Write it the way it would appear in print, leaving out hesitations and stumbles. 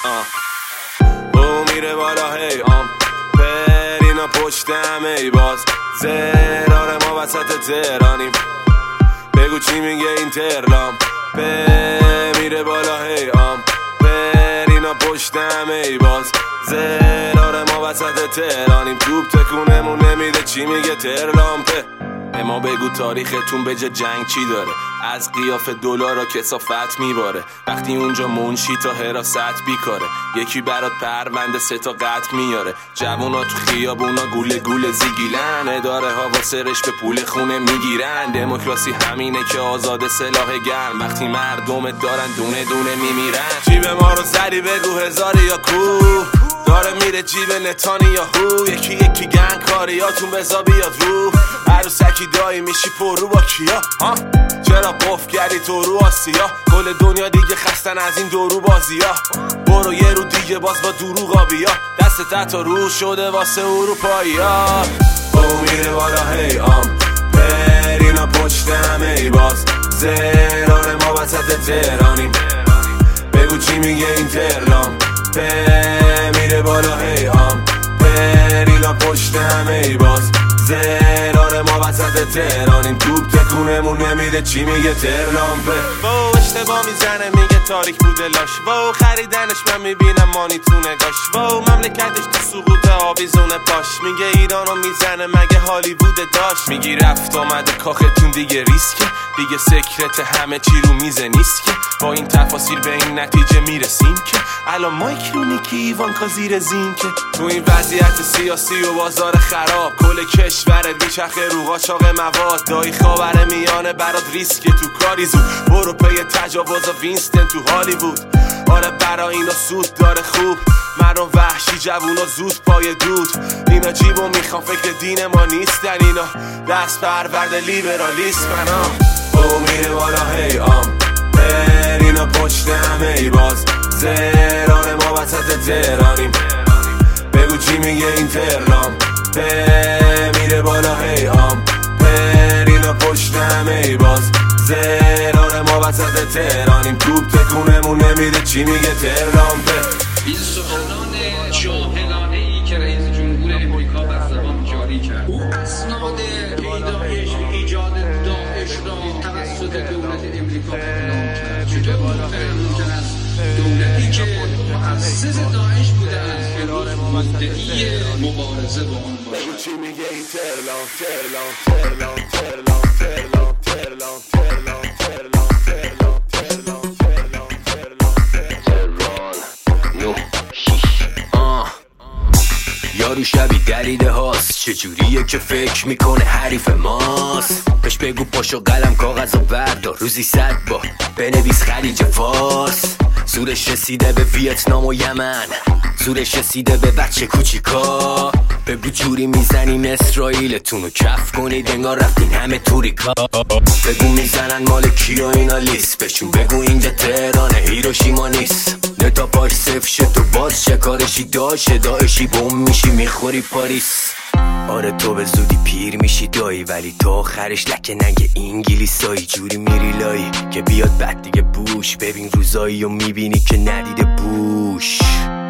میره بالا هی پرینا پشتم ای باز زرار ما وسط تهرانیم بگو چی میگه این ترلام میره بالا هی پرینا پشتم ای باز زرار ما وسط تهرانیم توپ تکونمون نمیده چی میگه ترلامپه اما بگو تاریختون به جا جنگ چی داره از قیاف دلارا کثافت میباره وقتی اونجا منشی تا حراست بیکاره یکی برات پرونده 3 تا قتل میاره جوونا تو خیابونا گوله گوله زیگیلن اداره ها واسرش به پول خونه میگیرن دموکراسی همینه که آزاد سلاح گرم وقتی مردمت دارن دونه دونه میمیرن جیب ما رو زدی بگو هزار یا کو داره میره جیب نتانیاهو یکی یکی گن کاریاتون بزا بیاد رو عروسکی دایی میشی پر رو با کیا چرا قف کردی تو رو آسیا کل دنیا دیگه خستن از این دورو بازیا برو یه رو دیگه باز با دروغا بیا دست تحت رو شده واسه اروپایی ها او میره بالا هی پرینا پشتم ای باز زرار ما وسط تهرانیم بگو چی میگه این ترلام میره بالا هی پرینا پشتم ای باز زرار ما وسط تهرانیم توپ تکونمون نمیده چی میگه ترلامپه واو اشتباه میزنه میگه تاریک بوده لاش واو خریدنش من میبینم مانی تو نگاش واو مملکتش تو سقوط آویزونه پاش میگه ایرانو میزنه مگه هالیوود داشت میگی رفت آمده کاختون دیگه ریسکه دیگه سکرت همه چی رو میزه نیست که با این تفاصیل به این نتیجه میرسیم که الان مایک رو نیکی ایوانکا زیر زین که تو این وضعیت سیاسی و بازار خراب کل کشورت میچرخه رو قاچاق مواد دایی خاور میانه برات ریسکه تو کاری زود برو پی تجاوز وینستن تو هالیوود آره برا اینا سود داره خوب مردم وحشی جوونا زود پای دود اینا جیبو میخوان فکر دین ما نیستن اینا دست پرورد لیبرالیسم او میره بالا هی پرینا پشتم ای باز زرار ما وسط تهرانیم بگو چی میگه این ترلام میره بالا هی پرینا پشتم ای باز زرار ما وسط تهرانیم توپ تکونمون نمیده چی میگه ترلامپه این سخنان جاهلانه ای که رئیس جمهور امریکا بر زبان جاری کرد او اسناد پیدایش و ایجاد داعش را توسط دولت امریکا اعلام کرد چطور ممکن است دولتی که مؤسس داعش بوده است که مدعی مبارزه با آن باشد چی میگه این ترلام ترلام ترلام ترلام ترلام ترلام ترلام ترلام ترلام ترلام ترلام ترلام نو یارو شبی دلیده هاست چجوریه که فکر میکنه حریف ماست بهش بگو پاشو قلم کاغذ و بردار روزی 100 بار بنویس خلیج فارس زورش رسیده به ویتنام و یمن زورش رسیده به بچه کوچیکا بگو جوری میزنیم اسرائیلتون رو کف کنید انگار رفتین همه توریکا بگو میزنن مال کیا اینا لیست بهشون بگو اینجا تهرانه هیروشیما نیست نتا پاش صفر شد تو باز چه کارشی داشه داعشی بوم میشی میخوری پاریس آره تو به زودی پیر میشی دایی ولی تو آخرش لکه نگه انگلیسایی جوری میری لایی که بیاد بعد دیگه بوش ببین روزایی و میبینی که ندیده بوش